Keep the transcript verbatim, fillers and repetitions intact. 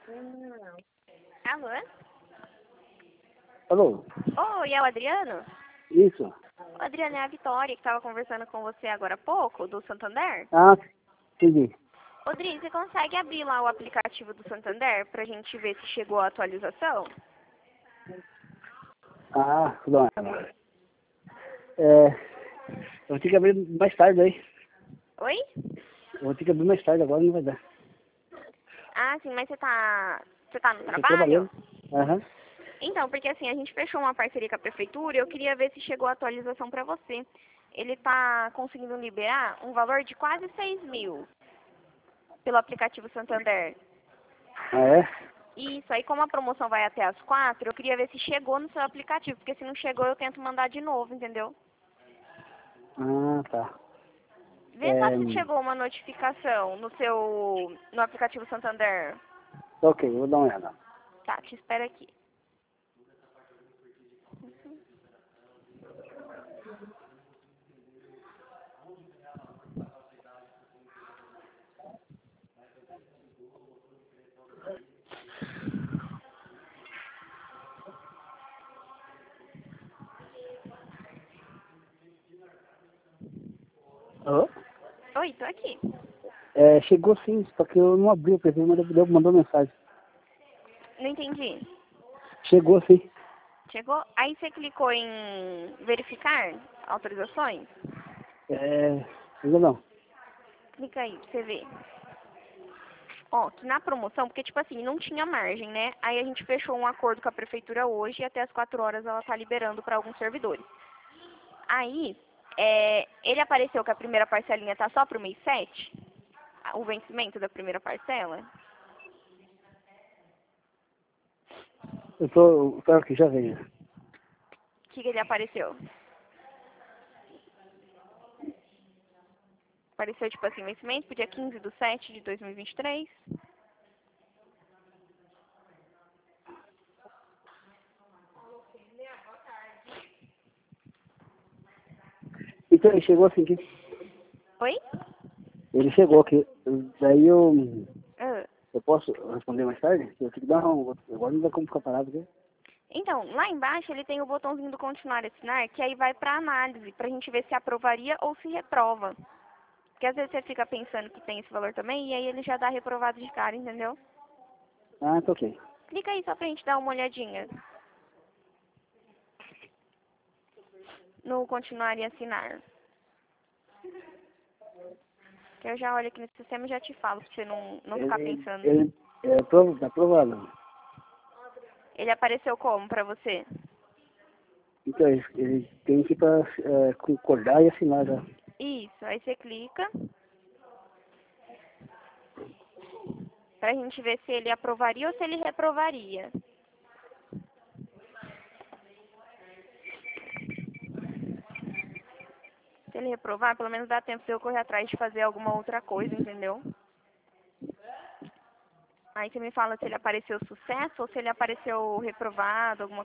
Hum. Alô? Alô? Oi, é o Adriano? Isso. O Adriano é a Vitória, que estava conversando com você agora há pouco, do Santander. Ah, entendi. Rodrigo, você consegue abrir lá o aplicativo do Santander pra gente ver se chegou a atualização? Ah, não. É, eu vou ter que abrir mais tarde aí. Oi? Eu vou ter que abrir mais tarde, agora não vai dar. Ah, sim, mas você tá. Você tá no Eu tô trabalho? trabalhando. Aham. Então, porque assim, a gente fechou uma parceria com a prefeitura e eu queria ver se chegou a atualização pra você. Ele tá conseguindo liberar um valor de quase seis mil pelo aplicativo Santander. Ah, é? Isso, aí como a promoção vai até as quatro, eu queria ver se chegou no seu aplicativo, porque se não chegou eu tento mandar de novo, entendeu? Ah, tá. Vê só É, se chegou uma notificação no seu, no aplicativo Santander. ok, eu vou dar uma olhada. Tá, te espero aqui. Alô? Oi, tô aqui. É, chegou sim, só que eu não abri, porque ele mandou, mandou mensagem. Não entendi. Chegou sim. Chegou? Aí você clicou em verificar autorizações? É, ainda não. Clica aí pra você ver. Ó, que na promoção, porque tipo assim, não tinha margem, né? Aí a gente fechou um acordo com a prefeitura hoje e até as quatro horas ela tá liberando para alguns servidores. Aí, é, ele apareceu que a primeira parcelinha tá só pro mês sete, o vencimento da primeira parcela. Eu tô, claro que já veio. O que, que ele apareceu? Apareceu tipo assim, vencimento pro dia quinze de sete de dois mil e vinte e três. Então ele chegou assim que Oi? ele chegou aqui. Daí eu Ah. eu posso responder mais tarde? Eu tenho que dar um, agora não dá como ficar parado aqui. Então, lá embaixo ele tem o botãozinho do continuar a assinar, que aí vai para análise, pra gente ver se aprovaria ou se reprova. Porque às vezes você fica pensando que tem esse valor também, e aí ele já dá reprovado de cara, entendeu? Ah, tá ok. Clica aí só pra gente dar uma olhadinha. No continuar e assinar. Que eu já olho aqui no sistema e já te falo, pra você não, não ficar Ele, pensando. ele é prov, tá aprovado. Ele apareceu como pra você? Então ele, ele tem que ir para é, concordar e assinar já. Isso, aí você clica pra gente ver se ele aprovaria ou se ele reprovaria. Se ele reprovar, pelo menos dá tempo de eu correr atrás de fazer alguma outra coisa, entendeu? Aí você me fala se ele apareceu sucesso ou se ele apareceu reprovado, alguma